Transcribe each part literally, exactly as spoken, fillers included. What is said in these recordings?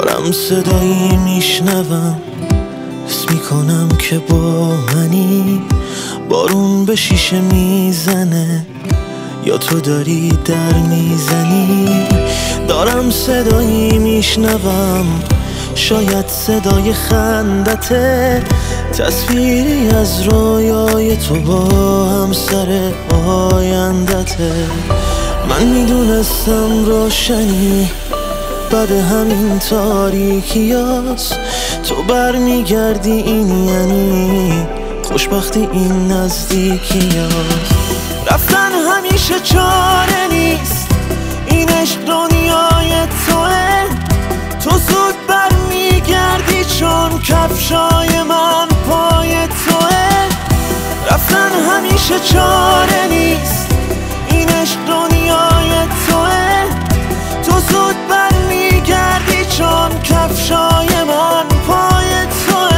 دارم صدایی میشنوم، حس میکنم که با منی. بارون به شیشه میزنه یا تو داری در میزنی. دارم صدایی میشنوم، شاید صدای خندته، تصویری از رویای تو با همسر آیندته. من میدونستم روشنی بعد همین تاریکیاست، تو برمیگردی این یعنی خوشبختی این نزدیکیاست. رفتن همیشه چاره نیست، این عشق دنیای توه، تو زود برمیگردی چون کفشای من پای توه. رفتن همیشه چاره نیست، این عشق دنیای توه، تو زود برمیگردی چون کفشای من پای توه.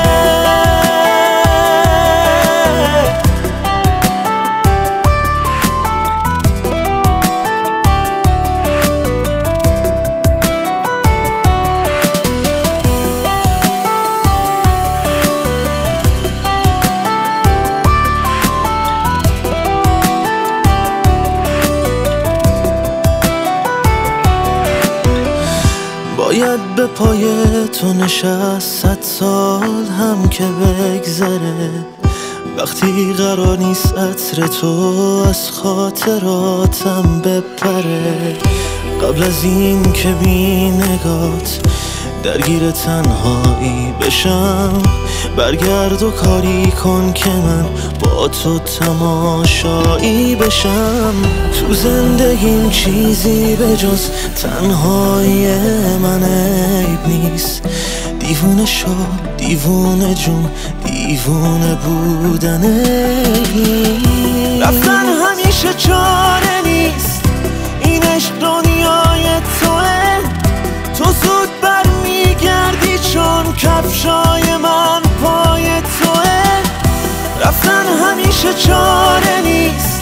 باید به پای تو نشست صد سال هم که بگذره، وقتی قرار نیست عطر تو از خاطراتم بپره. قبل از این که بی نگات درگیر تنهایی بشم، برگرد و کاری کن که من با تو تماشایی بشم. تو زندگیم چیزی به جز تنهایی من عیب نیست، دیوونه شو دیوونه جون دیوونه بودنه. رفتن همیشه چاره نیست، این عشق دنیای توه، تو زود برمیگردی چون کفشای من پای توه. رفتن همیشه چاره نیست،